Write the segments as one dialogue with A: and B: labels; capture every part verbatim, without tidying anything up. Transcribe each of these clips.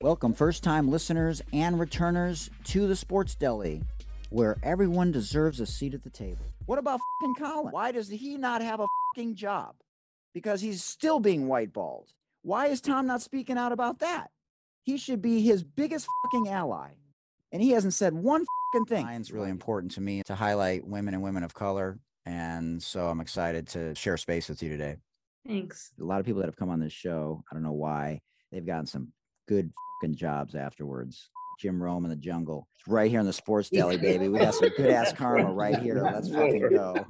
A: Welcome first-time listeners and returners to the Sports Deli, where everyone deserves a seat at the table. What about fucking Colin? Why does he not have a fucking job? Because he's still being whiteballed. Why is Tom not speaking out about that? He should be his biggest fucking ally, and he hasn't said one fucking thing. It's really important to me to highlight women and women of color, and so I'm excited to share space with you today.
B: Thanks.
A: A lot of people that have come on this show, I don't know why, they've gotten some good fucking jobs afterwards. Jim Rome in the jungle. It's right here in the Sports Deli, baby. We got some good ass karma right here. Let's fucking go.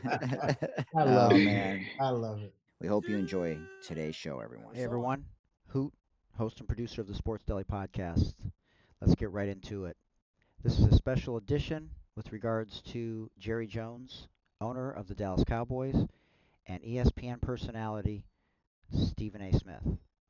C: I love
A: oh,
C: it.
A: man.
C: I love it.
A: We hope you enjoy today's show, everyone.
D: Hey, everyone. Hoot, host and producer of the Sports Deli podcast. Let's get right into it. This is a special edition with regards to Jerry Jones, owner of the Dallas Cowboys, and E S P N personality Stephen A. Smith.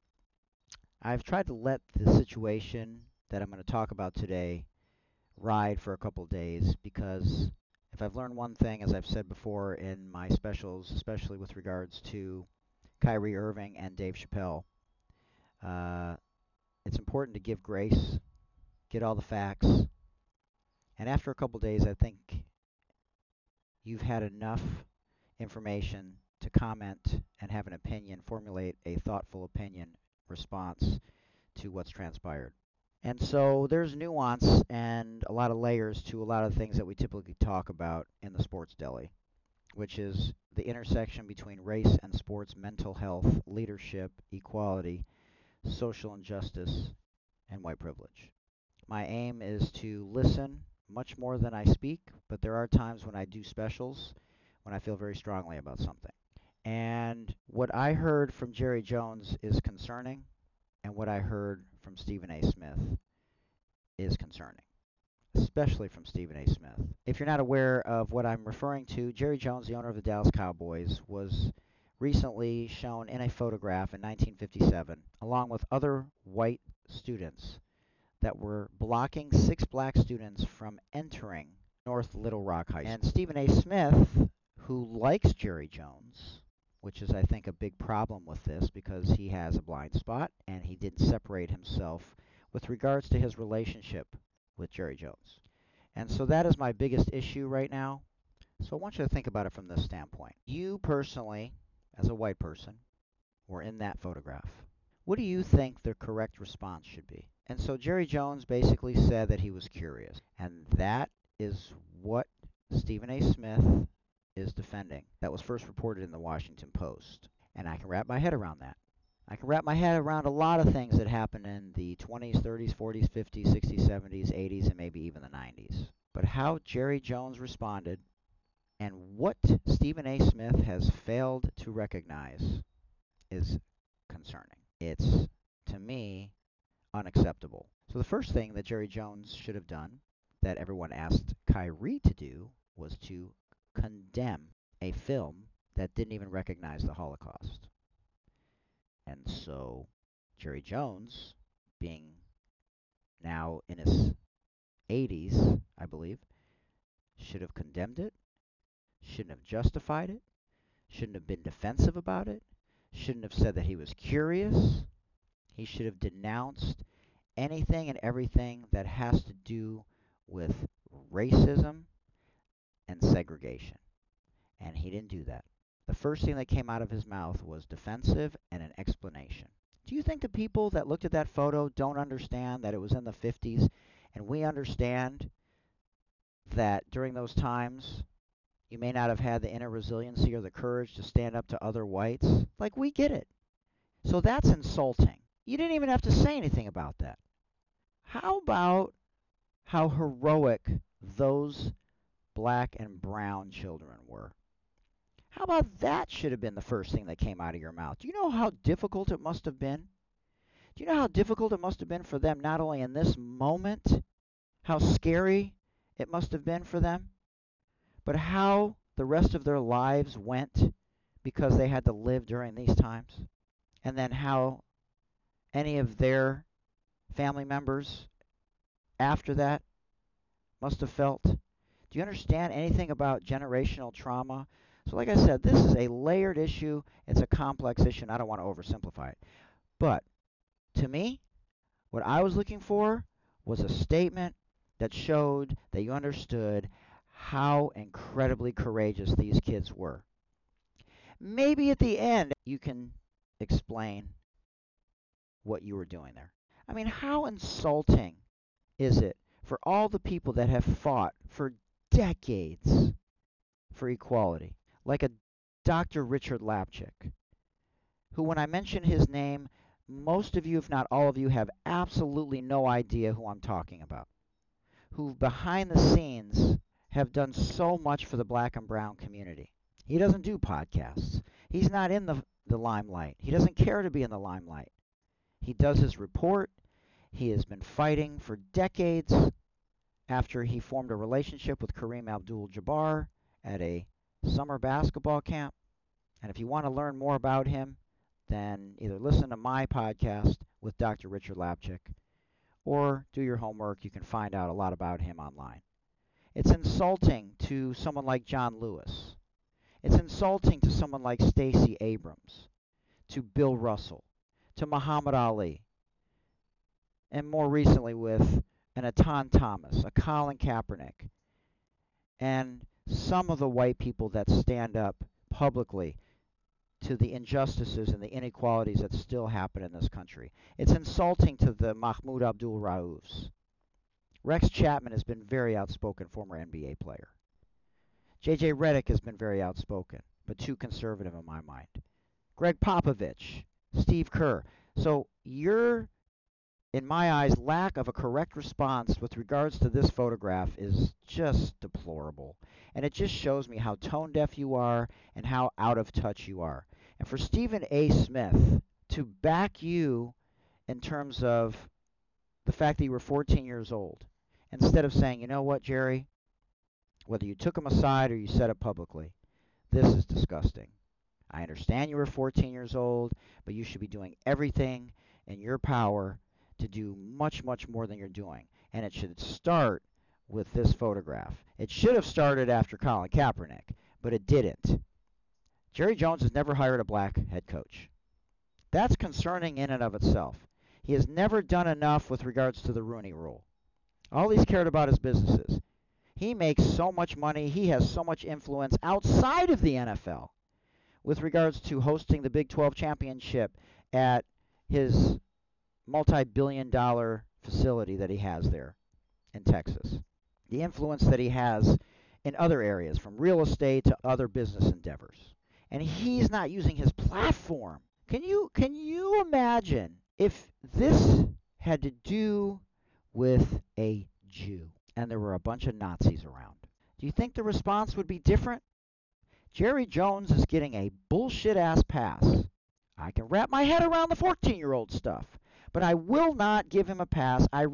D: I've tried to let the situation that I'm going to talk about today ride for a couple of days because if I've learned one thing, as I've said before in my specials, especially with regards to Kyrie Irving and Dave Chappelle, uh, it's important to give grace, get all the facts, and after a couple of days, I think you've had enough information to comment and have an opinion, formulate a thoughtful opinion response to what's transpired. And so there's nuance and a lot of layers to a lot of things that we typically talk about in the Sports Deli, which is the intersection between race and sports, mental health, leadership, equality, social injustice, and white privilege. My aim is to listen much more than I speak, but there are times when I do specials when I feel very strongly about something. And what I heard from Jerry Jones is concerning, and what I heard from Stephen A. Smith is concerning, especially from Stephen A. Smith. If you're not aware of what I'm referring to, Jerry Jones, the owner of the Dallas Cowboys, was recently shown in a photograph in nineteen fifty-seven, along with other white students that were blocking six black students from entering North Little Rock High School. And Stephen A. Smith, who likes Jerry Jones, which is, I think, a big problem with this because he has a blind spot and he didn't separate himself with regards to his relationship with Jerry Jones. And so that is my biggest issue right now. So I want you to think about it from this standpoint. You personally, as a white person, were in that photograph. What do you think the correct response should be? And so Jerry Jones basically said that he was curious. And that is what Stephen A. Smith is defending. That was first reported in the Washington Post. And I can wrap my head around that. I can wrap my head around a lot of things that happened in the twenties, thirties, forties, fifties, sixties, seventies, eighties, and maybe even the nineties. But how Jerry Jones responded and what Stephen A. Smith has failed to recognize is concerning. It's, to me, unacceptable. So the first thing that Jerry Jones should have done, that everyone asked Kyrie to do, was to condemn a film that didn't even recognize the Holocaust. And so Jerry Jones, being now in his eighties, I believe, should have condemned it, shouldn't have justified it, shouldn't have been defensive about it, shouldn't have said that he was curious. He should have denounced anything and everything that has to do with racism and segregation. And he didn't do that. The first thing that came out of his mouth was defensive and an explanation. Do you think the people that looked at that photo don't understand that it was in the fifties, and we understand that during those times you may not have had the inner resiliency or the courage to stand up to other whites? Like, we get it. So that's insulting. You didn't even have to say anything about that. How about how heroic those black and brown children were? How about that should have been the first thing that came out of your mouth? Do you know how difficult it must have been? Do you know how difficult it must have been for them, not only in this moment, how scary it must have been for them, but how the rest of their lives went because they had to live during these times? And then how any of their family members after that must have felt? Do you understand anything about generational trauma? So like I said, this is a layered issue. It's a complex issue, and I don't want to oversimplify it. But to me, What I was looking for was a statement that showed that you understood how incredibly courageous these kids were. Maybe at the end you can explain what you were doing there. I mean, how insulting is it for all the people that have fought for decades for equality, like a Doctor Richard Lapchick, who, when I mention his name, most of you, if not all of you, have absolutely no idea who I'm talking about, who behind the scenes have done so much for the black and brown community. He doesn't do podcasts. He's not in the, the limelight. He doesn't care to be in the limelight. He does his report. He has been fighting for decades after he formed a relationship with Kareem Abdul-Jabbar at a summer basketball camp. And if you want to learn more about him, then either listen to my podcast with Doctor Richard Lapchick or do your homework. You can find out a lot about him online. It's insulting to someone like John Lewis. It's insulting to someone like Stacey Abrams, to Bill Russell, to Muhammad Ali, and more recently with an Etan Thomas, a Colin Kaepernick, and some of the white people that stand up publicly to the injustices and the inequalities that still happen in this country. It's insulting to the Mahmoud Abdul-Raufs. Rex Chapman has been very outspoken, former N B A player. J J Redick has been very outspoken, but too conservative in my mind. Greg Popovich, Steve Kerr. So your, in my eyes, lack of a correct response with regards to this photograph is just deplorable. And it just shows me how tone deaf you are and how out of touch you are. And for Stephen A. Smith to back you in terms of the fact that you were fourteen years old, instead of saying, you know what, Jerry, whether you took him aside or you said it publicly, this is disgusting. I understand you were fourteen years old, but you should be doing everything in your power to do much, much more than you're doing. And it should start with this photograph. It should have started after Colin Kaepernick, but it didn't. Jerry Jones has never hired a black head coach. That's concerning in and of itself. He has never done enough with regards to the Rooney Rule. All he's cared about is businesses. He makes so much money. He has so much influence outside of the N F L with regards to hosting the Big twelve championship at his multi-billion dollar facility that he has there in Texas. The influence that he has in other areas, from real estate to other business endeavors. And he's not using his platform. Can you can you imagine if this had to do with a Jew and there were a bunch of Nazis around? Do you think the response would be different? Jerry Jones is getting a bullshit-ass pass. I can wrap my head around the fourteen-year-old stuff, but I will not give him a pass. I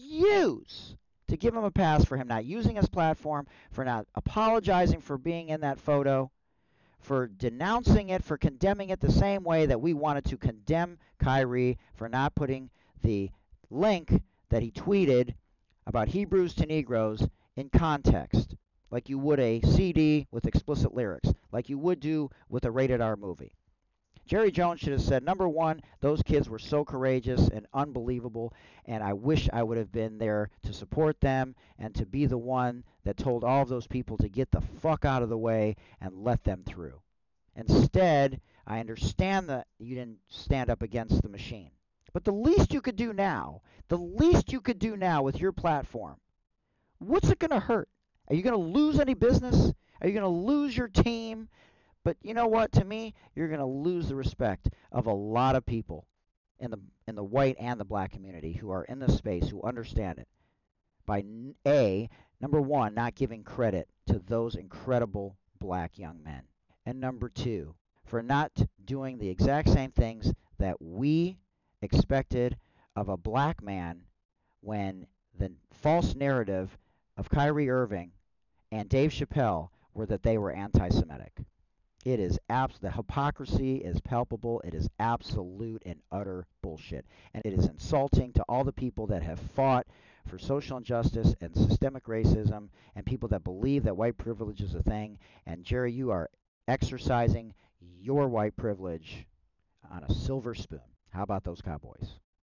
D: refuse to give him a pass for him not using his platform, for not apologizing for being in that photo, for denouncing it, for condemning it the same way that we wanted to condemn Kyrie for not putting the link that he tweeted about Hebrews to Negroes in context, like you would a C D with explicit lyrics, like you would do with a rated R movie. Jerry Jones should have said, number one, those kids were so courageous and unbelievable, and I wish I would have been there to support them and to be the one that told all of those people to get the fuck out of the way and let them through. Instead, I understand that you didn't stand up against the machine. But the least you could do now, the least you could do now with your platform, what's it going to hurt? Are you going to lose any business? Are you going to lose your team? But you know what? To me, you're going to lose the respect of a lot of people in the in the white and the black community who are in this space, who understand it, by A, number one, not giving credit to those incredible black young men, and number two, for not doing the exact same things that we expected of a black man when the false narrative of Kyrie Irving and Dave Chappelle were that they were anti-Semitic. It is abs- the hypocrisy is palpable. It is absolute and utter bullshit. And it is insulting to all the people that have fought for social injustice and systemic racism and people that believe that white privilege is a thing. And Jerry, you are exercising your white privilege on a silver spoon. How about those Cowboys?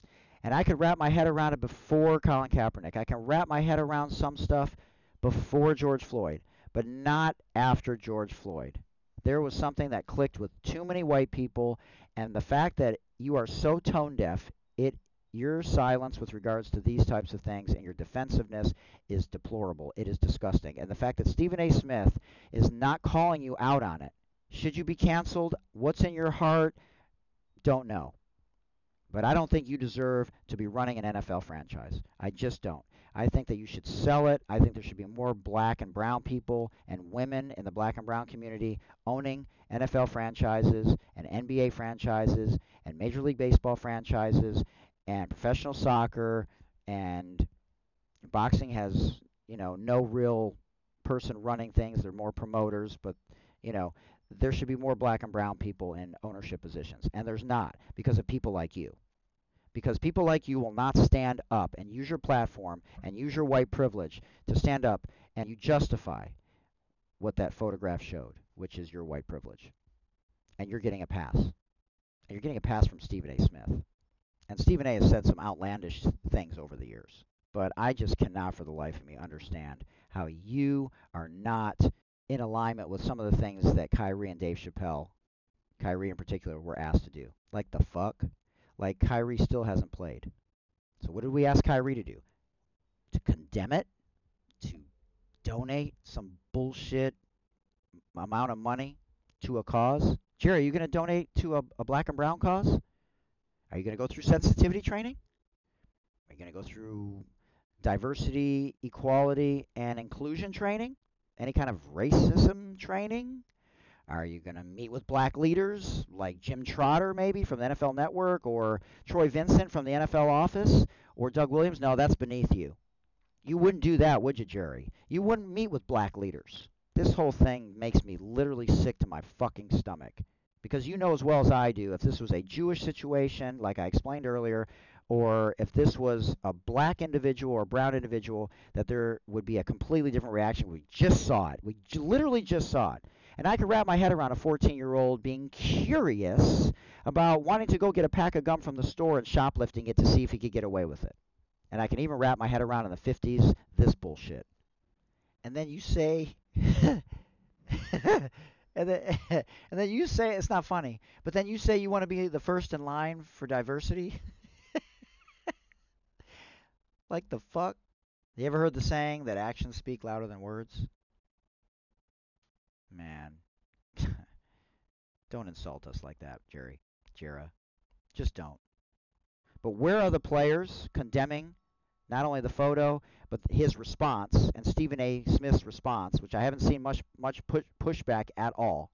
D: And I could wrap my head around it before Colin Kaepernick. I can wrap my head around some stuff before George Floyd, but not after George Floyd. There was something that clicked with too many white people, and the fact that you are so tone deaf, it your silence with regards to these types of things and your defensiveness is deplorable. It is disgusting. And the fact that Stephen A. Smith is not calling you out on it. Should you be canceled? What's in your heart? Don't know. But I don't think you deserve to be running an N F L franchise. I just don't. I think that you should sell it. I think there should be more black and brown people and women in the black and brown community owning N F L franchises and N B A franchises and Major League Baseball franchises and professional soccer, and boxing has, you know, no real person running things. They're more promoters, but, you know, there should be more black and brown people in ownership positions. And there's not, because of people like you. Because people like you will not stand up and use your platform and use your white privilege to stand up and you justify what that photograph showed, which is your white privilege. And you're getting a pass. And you're getting a pass from Stephen A. Smith. And Stephen A. has said some outlandish things over the years. But I just cannot for the life of me understand how you are not in alignment with some of the things that Kyrie and Dave Chappelle, Kyrie in particular, were asked to do. Like the fuck? Like Kyrie still hasn't played. So what did we ask Kyrie to do? To condemn it? To donate some bullshit amount of money to a cause? Jerry, are you going to donate to a, a black and brown cause? Are you going to go through sensitivity training? Are you going to go through diversity, equality, and inclusion training? Any kind of racism training? Are you going to meet with black leaders like Jim Trotter maybe from the N F L Network, or Troy Vincent from the N F L office, or Doug Williams? No, that's beneath you. You wouldn't do that, would you, Jerry? You wouldn't meet with black leaders. This whole thing makes me literally sick to my fucking stomach. Because you know as well as I do, if this was a Jewish situation, like I explained earlier, or if this was a black individual or a brown individual, that there would be a completely different reaction. We just saw it. We j- literally just saw it. And I could wrap my head around a fourteen-year-old being curious about wanting to go get a pack of gum from the store and shoplifting it to see if he could get away with it. And I can even wrap my head around in the fifties this bullshit. And then you say... And then, and then you say, it's not funny, but then you say you want to be the first in line for diversity? Like the fuck? You ever heard the saying that actions speak louder than words? Man. Don't insult us like that, Jerry. Jera. Just don't. But where are the players condemning not only the photo, but his response, and Stephen A. Smith's response, which I haven't seen much much push, pushback at all.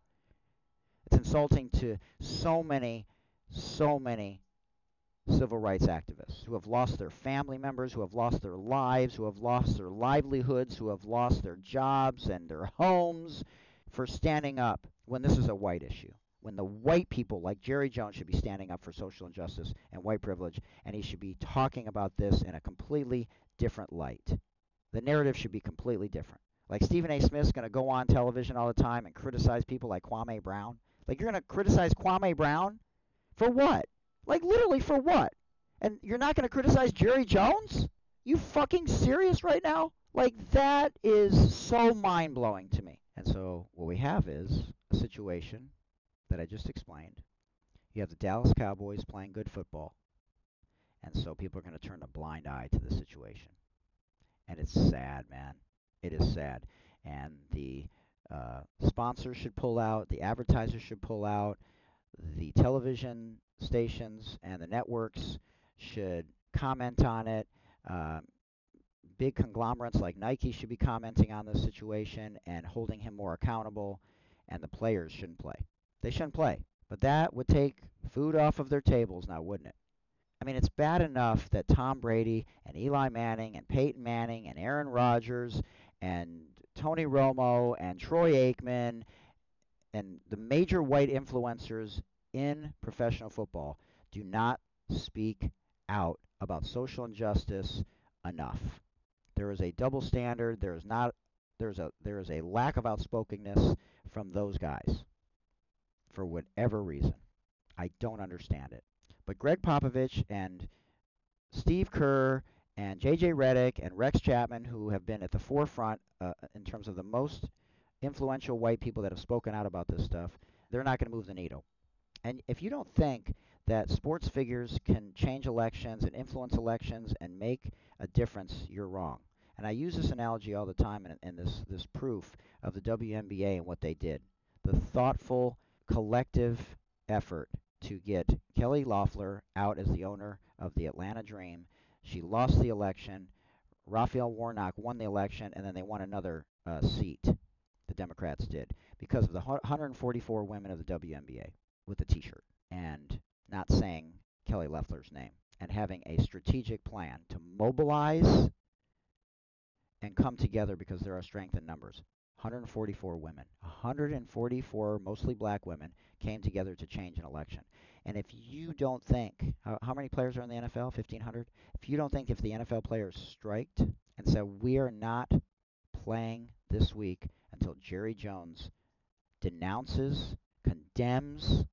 D: It's insulting to so many, so many civil rights activists who have lost their family members, who have lost their lives, who have lost their livelihoods, who have lost their jobs and their homes for standing up when this is a white issue. When the white people like Jerry Jones should be standing up for social injustice and white privilege, and he should be talking about this in a completely different light. The narrative should be completely different. Like Stephen A. Smith's going to go on television all the time and criticize people like Kwame Brown. Like you're going to criticize Kwame Brown? For what? Like literally for what? And you're not going to criticize Jerry Jones? You fucking serious right now? Like that is so mind-blowing to me. And so what we have is a situation that I just explained. You have the Dallas Cowboys playing good football. And so people are going to turn a blind eye to the situation. And it's sad, man. It is sad. And the uh, sponsors should pull out. The advertisers should pull out. The television stations and the networks should comment on it. Uh, big conglomerates like Nike should be commenting on this situation and holding him more accountable. And the players shouldn't play. They shouldn't play. But that would take food off of their tables now, wouldn't it? I mean, it's bad enough that Tom Brady and Eli Manning and Peyton Manning and Aaron Rodgers and Tony Romo and Troy Aikman and the major white influencers in professional football do not speak out about social injustice enough. There is a double standard. There is not. There's a there is a lack of outspokenness from those guys for whatever reason. I don't understand it. But Greg Popovich and Steve Kerr and J J Redick and Rex Chapman, who have been at the forefront uh, in terms of the most influential white people that have spoken out about this stuff, they're not going to move the needle. And if you don't think that sports figures can change elections and influence elections and make a difference, you're wrong. And I use this analogy all the time in, in this, this proof of the W N B A and what they did. The thoughtful, collective effort to get Kelly Loeffler out as the owner of the Atlanta Dream. She lost the election. Raphael Warnock won the election, and then they won another uh, seat. The Democrats did, because of the one hundred forty-four women of the W N B A with the T-shirt and not saying Kelly Loeffler's name, and having a strategic plan to mobilize and come together because there are strength in numbers. one hundred forty-four women, one hundred forty-four mostly black women came together to change an election. And if you don't think, how, how many players are in the N F L? fifteen hundred? If you don't think if the N F L players striked and said, we are not playing this week until Jerry Jones denounces, condemns,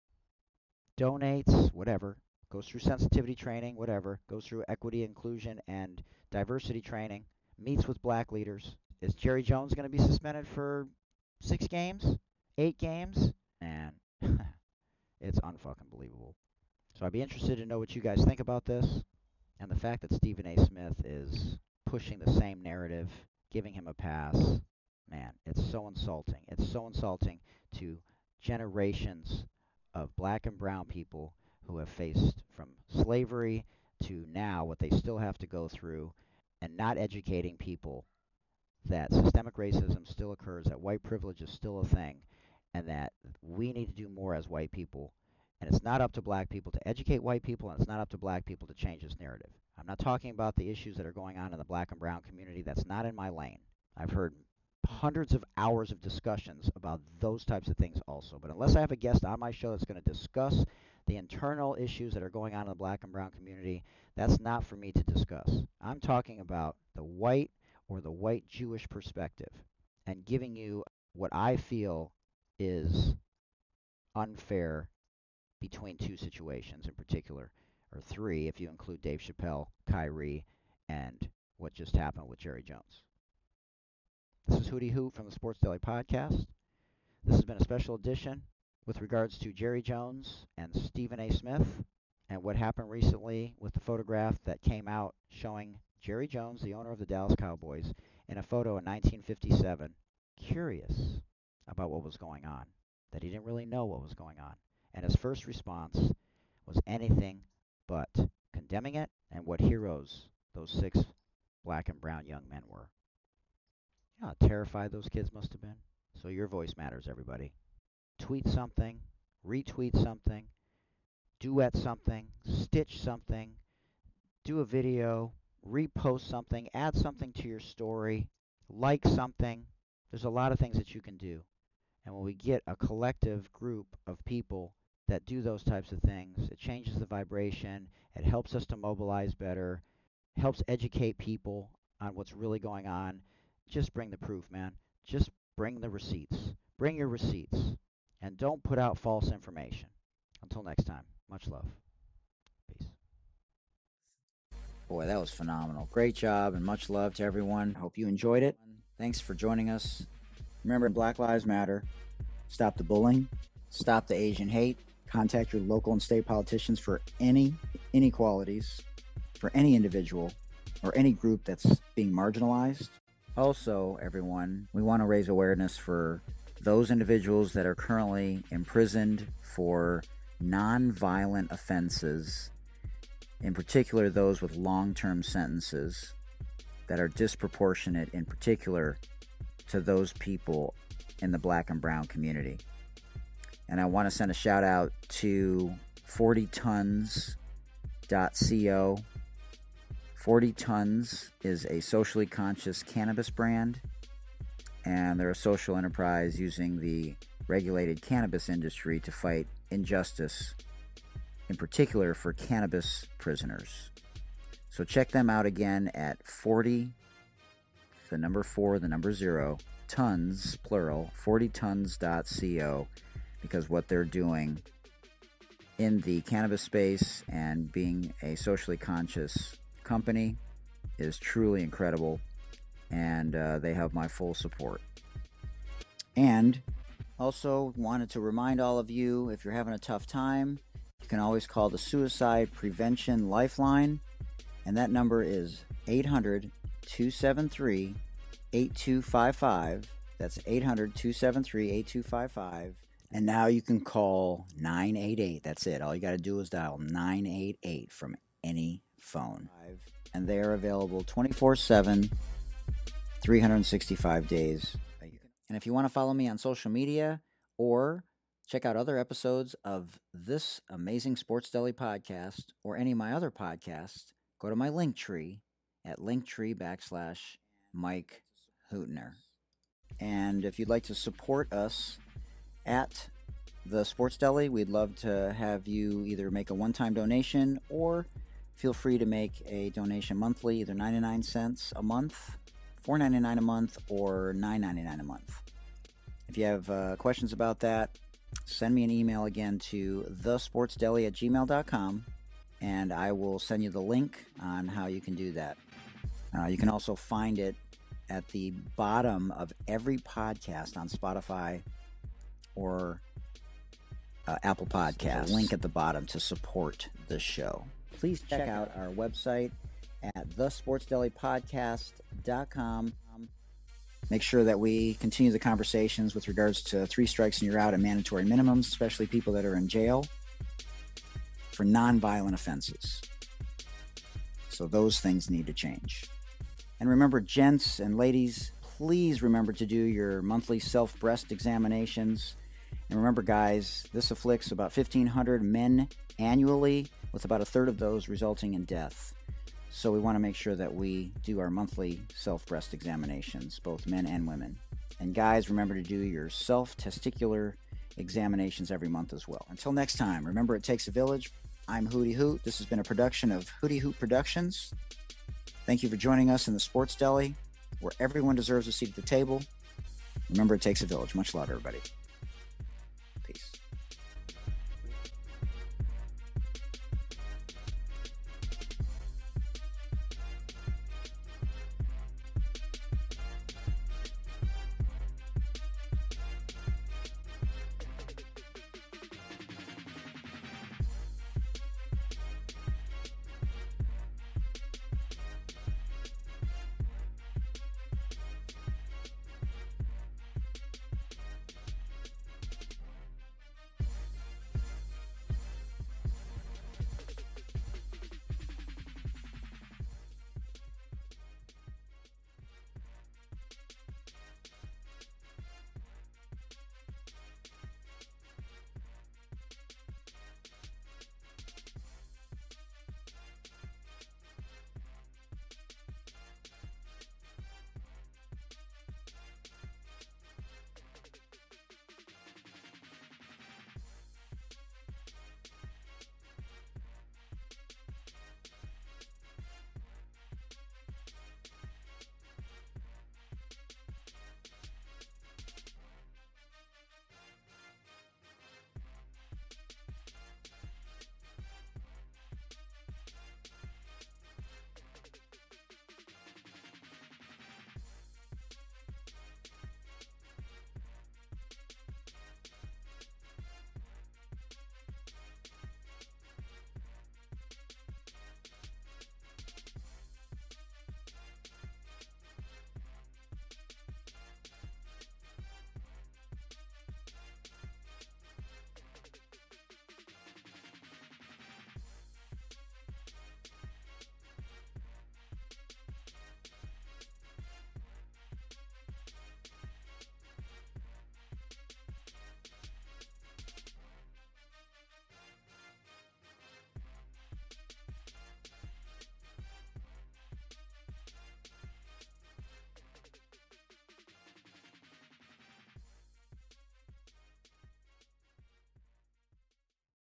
D: donates, whatever, goes through sensitivity training, whatever, goes through equity, inclusion, and diversity training, meets with black leaders. Is Jerry Jones going to be suspended for six games? Eight games? And it's unfucking believable. So I'd be interested to know what you guys think about this. And the fact that Stephen A. Smith is pushing the same narrative, giving him a pass, man, it's so insulting. It's so insulting to generations of black and brown people who have faced from slavery to now what they still have to go through, and not educating people that systemic racism still occurs, that white privilege is still a thing, and that we need to do more as white people. And it's not up to black people to educate white people, and it's not up to black people to change this narrative. I'm not talking about the issues that are going on in the black and brown community. That's not in my lane. I've heard hundreds of hours of discussions about those types of things also. But unless I have a guest on my show that's going to discuss the internal issues that are going on in the black and brown community, that's not for me to discuss. I'm talking about the white or the white Jewish perspective, and giving you what I feel is unfair between two situations in particular, or three if you include Dave Chappelle, Kyrie, and what just happened with Jerry Jones. This is Hootie Hoot from the Sports Daily Podcast. This has been a special edition with regards to Jerry Jones and Stephen A. Smith, and what happened recently with the photograph that came out showing Jerry Jones, the owner of the Dallas Cowboys, in a photo in nineteen fifty-seven, curious about what was going on, that he didn't really know what was going on. And his first response was anything but condemning it, and what heroes those six black and brown young men were. You know how terrified those kids must have been? So your voice matters, everybody. Tweet something, retweet something, duet something, stitch something, do a video, repost something, add something to your story, like something. There's a lot of things that you can do. And when we get a collective group of people that do those types of things, it changes the vibration, it helps us to mobilize better, helps educate people on what's really going on. Just bring the proof, man. Just bring the receipts. Bring your receipts. And don't put out false information. Until next time, much love. Peace.
A: Boy, that was phenomenal. Great job, and much love to everyone. Hope you enjoyed it. Thanks for joining us. Remember, Black Lives Matter. Stop the bullying. Stop the Asian hate. Contact your local and state politicians for any inequalities, for any individual or any group that's being marginalized. Also, everyone, we want to raise awareness for those individuals that are currently imprisoned for non-violent offenses, in particular those with long-term sentences that are disproportionate, in particular to those people in the black and brown community. And I want to send a shout out to forty tons dot co. forty tons is a socially conscious cannabis brand, and they're a social enterprise using the regulated cannabis industry to fight injustice, in particular for cannabis prisoners. So check them out again at forty, the number four, the number zero, tons, plural, forty tons dot co, because what they're doing in the cannabis space and being a socially conscious company is truly incredible, and uh, they have my full support. And also wanted to remind all of you, if you're having a tough time, you can always call the Suicide Prevention Lifeline, and that number is eight hundred, two seven three, eight two five five. That's eight hundred, two seven three, eight two five five. And now you can call nine eight eight. That's it. All you got to do is dial nine eight eight from any phone. And they are available twenty-four seven, three hundred sixty-five days a year. And if you want to follow me on social media or check out other episodes of this amazing Sports Deli podcast or any of my other podcasts, go to my link tree at linktree backslash Mike Hootner. And if you'd like to support us at the Sports Deli, we'd love to have you either make a one-time donation or feel free to make a donation monthly, either ninety-nine cents a month, four ninety-nine a month, or nine ninety-nine a month. If you have uh, questions about that, send me an email again to thesportsdeli at gmail dot com, and I will send you the link on how you can do that. Uh, you can also find it at the bottom of every podcast on Spotify or uh, Apple Podcasts. Link at the bottom to support the show. Please check out our website at the sports deli podcast dot com. Make sure that we continue the conversations with regards to three strikes and you're out and mandatory minimums, especially people that are in jail for nonviolent offenses. So those things need to change. And remember, gents and ladies, please remember to do your monthly self-breast examinations. And remember, guys, this afflicts about fifteen hundred men annually, with about a third of those resulting in death. So we want to make sure that we do our monthly self-breast examinations, both men and women. And guys, remember to do your self-testicular examinations every month as well. Until next time, remember, it takes a village. I'm Hootie Hoot. This has been a production of Hootie Hoot Productions. Thank you for joining us in the Sports Deli, where everyone deserves a seat at the table. Remember, it takes a village. Much love, everybody.